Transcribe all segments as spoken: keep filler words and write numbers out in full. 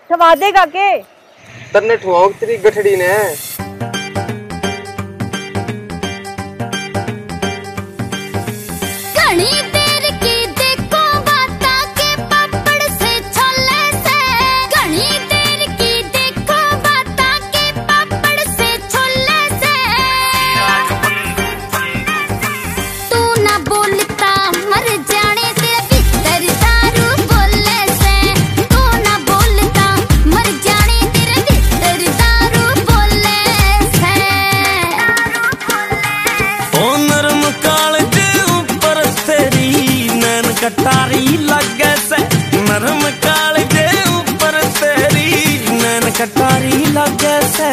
ठवा देगा के तन्ने ठुआओ तेरी गठड़ी ने कटारी लगे से नरम काल के ऊपर तेरी नैन कटारी लगे से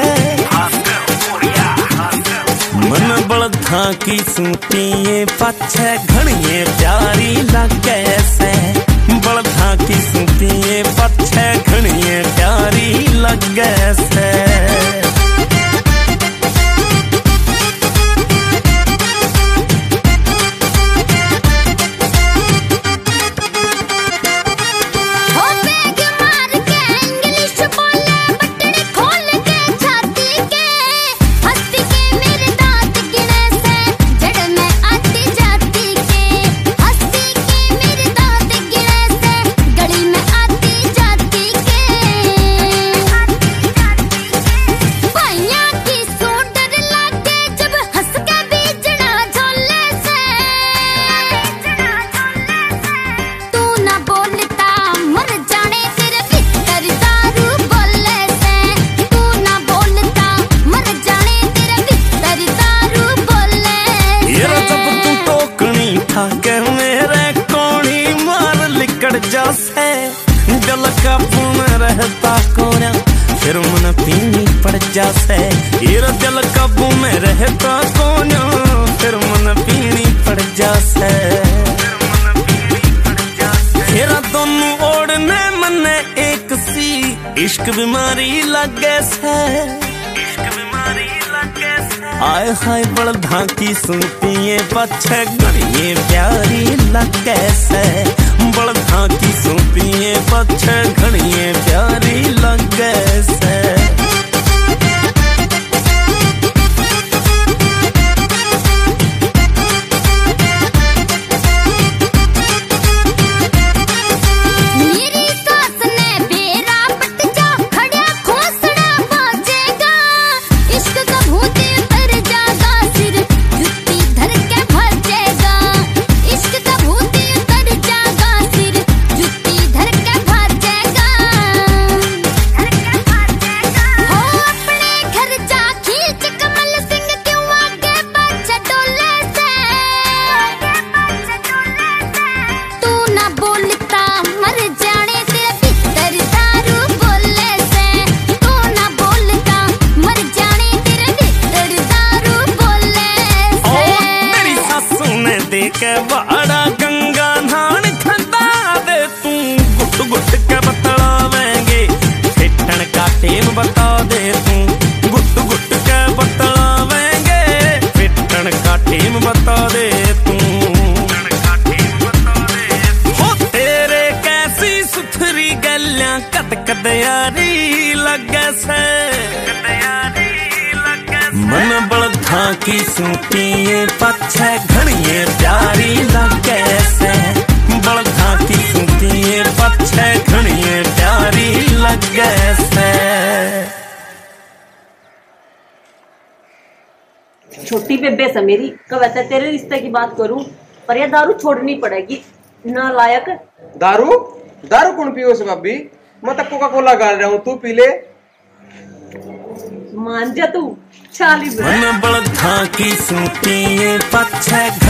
मन बलधा की सूटिए पछे घड़िए प्यारी लगे से बलधा की सूटिए पछे घड़िए प्यारी लगे से के मेरे कोणी मार लिकड़ जासे जल काबू में रहता कोना फिर मन पीनी पड़ जासे हीरा जल काबू में रहता कोना फिर मन पीनी पड़ जासे हीरा दोनों ओढ़ने मने एक सी इश्क बीमारी लगे से आय हाय बलधा की सुनतिए पछे घड़िए प्यारी लगे से बलधा की सुनतिए पछे घड़िए प्यारी लगे से के बाड़ा गंगा नान खंदा दे तू गुट गुट के बतलावेंगे फिटन का टेम बता दे तू गुट गुट के बतलावेंगे फिटन का टेम बता दे तू हो तेरे कैसी सुथरी गलियां कद कद यारी लगे से मन बलधा की सूटिए पछे घड़िए प्यारी लगे से बलधा की सूटिए पछे घड़िए प्यारी लगे से। छोटी बेबे से मेरी कब ऐसा तेरे रिश्ते की बात करूं पर यह दारू छोड़नी पड़ेगी ना लायक। दारू दारू कौन पियो से भाभी मैं तो कोका कोला गाल रहा हूँ तू पी ले मान जा तू चाली मन बलधा की सूटिए पछे